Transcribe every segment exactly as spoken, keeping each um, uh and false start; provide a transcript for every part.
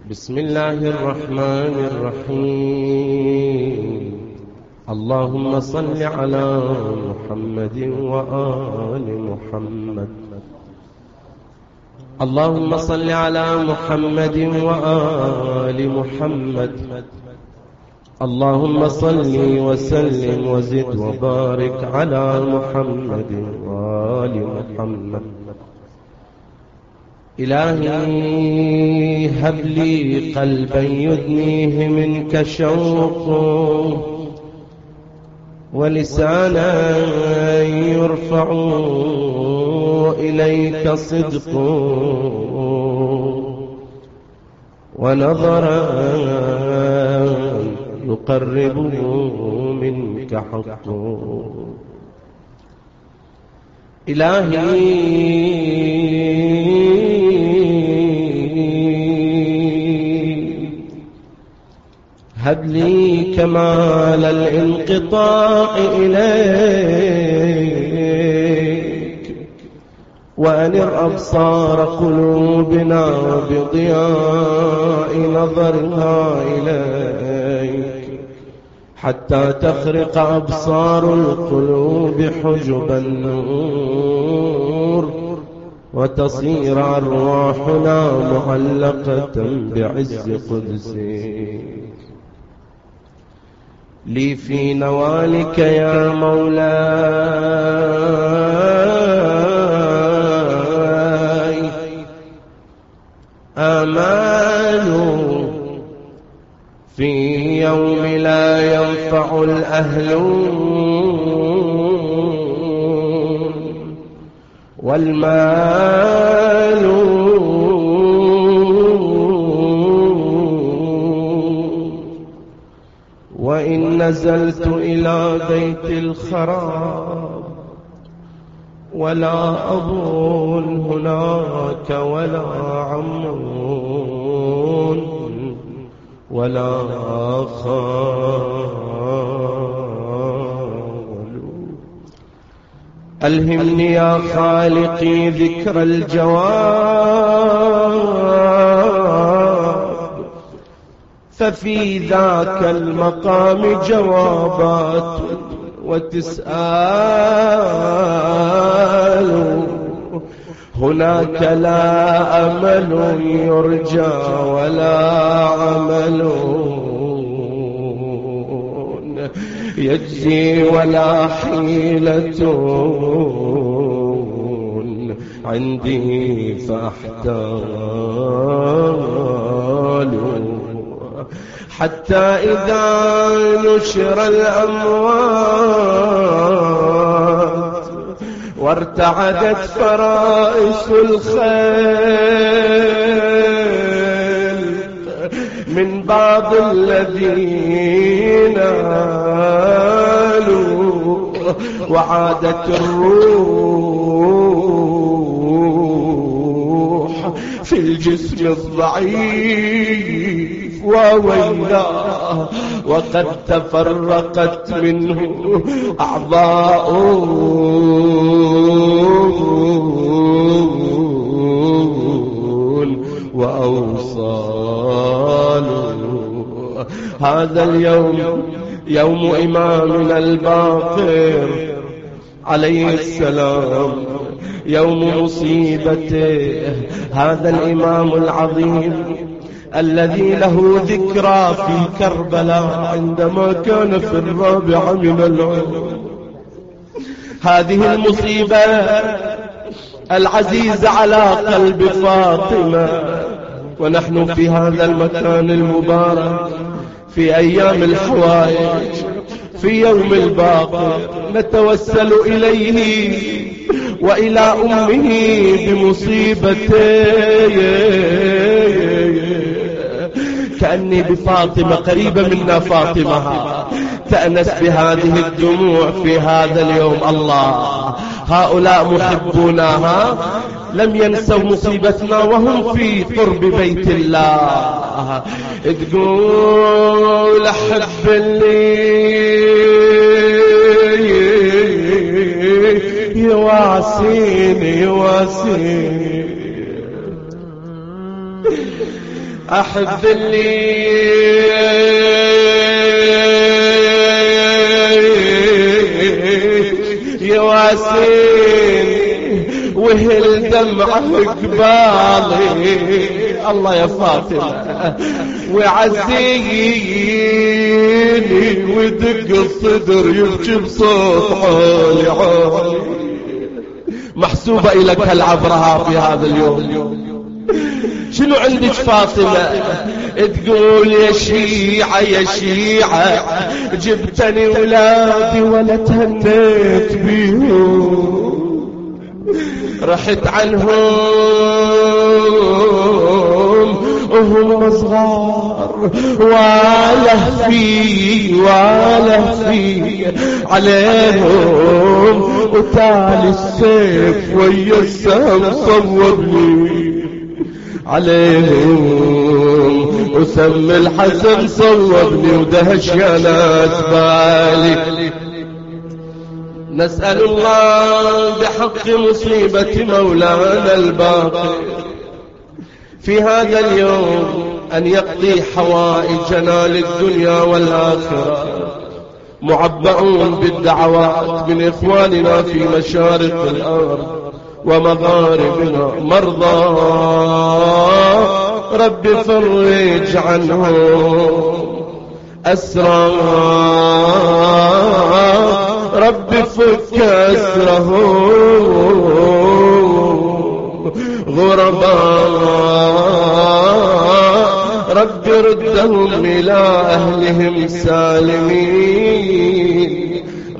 بسم الله الرحمن الرحيم. اللهم صل على محمد وآل محمد. اللهم صل على محمد وآل محمد. اللهم صل وسلم وزد وبارك على محمد وآل محمد. إلهي هب لي قلبا يدنيه منك شوق، ولسانا يرفع إليك صدق، ونظرا يقربه منك حق. إلهي هب لي كمال الانقطاع إليك، وأنر أبصار قلوبنا بضياء نظرها إليك، حتى تخرق أبصار القلوب حجب النور، وتصير أرواحنا معلقة بعز قدسك. لي في نوالك يا مولاي آمال، في يوم لا ينفع الأهلون والمال، وإن نزلت إلى بيت الخراب ولا أظن هناك ولا عمون ولا خال. ألهمني يا خالقي ذكر الجواب، ففي ذاك المقام جوابات وتسأل، هناك لا أمل يرجى ولا عمل يجزي ولا حيلة عندي فأحتال، حتى إذا نشر الأموات وارتعدت فرائس الخيل من بعض الذين نالوا، وعادت الروح في الجسم الضعيف وويلاه، وقد تفرقت منه أعضاء وأوصال. هذا اليوم يوم إمامنا الباقر عليه السلام، يوم مصيبته. هذا الإمام العظيم الذي له ذكرى في كربلاء عندما كان في الرابعة من العمر. هذه المصيبة العزيزة على قلب فاطمة، ونحن في هذا المكان المبارك في أيام الحوائج، في يوم الباقر، نتوسل إليه وإلى أمه بمصيبته. كأني بفاطمة قريبة منا فاطمة تأنس بهذه الدموع في هذا اليوم. الله، هؤلاء محبونها لم ينسوا مصيبتنا وهم في قرب بيت الله. تقول أحب اللي يواسيني يواسيني أحب اللي يواسيني وهل دمعه قبالي. الله يا فاطمة وعزيني ودق الصدر يبكي بصوت عالي عالي. محسوبة إلك هالعبرها في هذا اليوم. شنو عندك فاطمة تقول يا شيعة يا شيعة جبتني ولادي ولا تهنيت بيهم، رحت عنهم وهم صغار وله في وله في عليهم، وتالي السيف ويا السهم صوبني عليهم، وسم الحسن صوبني ودهش يا ناس بالي. نسأل الله بحق مصيبة مولانا الباقي في هذا اليوم أن يقضي حوائجنا للدنيا والآخرة. معبأون بالدعوات من إخواننا في مشارق الأرض ومغاربنا، مرضى رب فرج عنهم، أسرى رب فك أسرهم، غرباء رب ردهم إلى أهلهم سالمين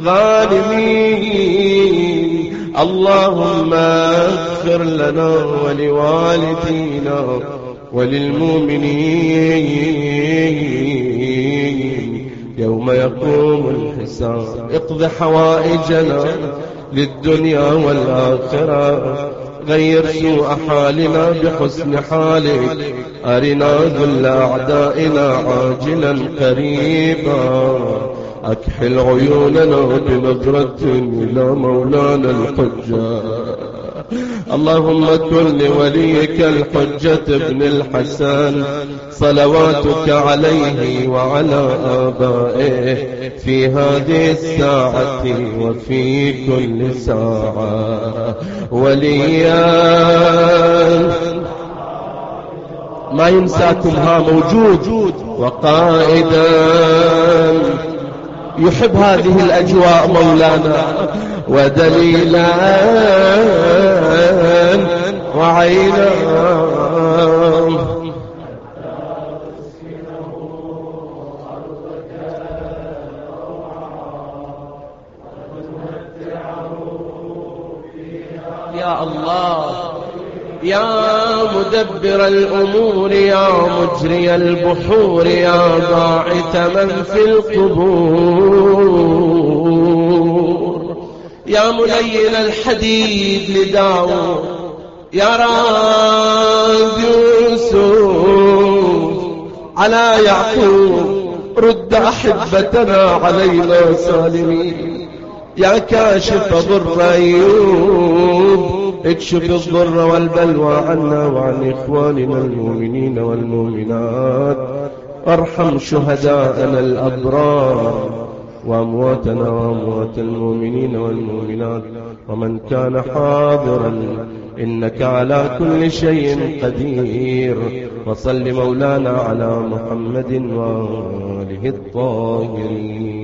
غانمين. اللهم اغفر لنا ولوالدينا وللمؤمنين يوم يقوم الحساب. اقض حوائجنا للدنيا والآخرة، غير سوء حالنا بحسن حالك، أرنا ذل أعدائنا عاجلا قريبا، أكحل عيوننا بنظرة إلى مولانا الحجة. اللهم كن لوليك الحجة ابن الحسن صلواتك عليه وعلى آبائه في هذه الساعة وفي كل ساعة وليا ما ينساكم، ها موجود وقائدا يحب هذه الأجواء مولانا، ودليلا وعينا يا الله يا مدبر الأمور يا مجري البحور يا باعث من في القبور يا ملين الحديد لداود يا راد يوسف على يعقوب رد أحبتنا علينا سالمين يا كاشف ضر أيوب اكشف الضر والبلوى عنا وعن إخواننا المؤمنين والمؤمنات، ارحم شهداءنا الأبرار وأمواتنا وأموات المؤمنين والمؤمنات ومن كان حاضرا، إنك على كل شيء قدير. وصل مولانا على محمد وآله الطاهرين.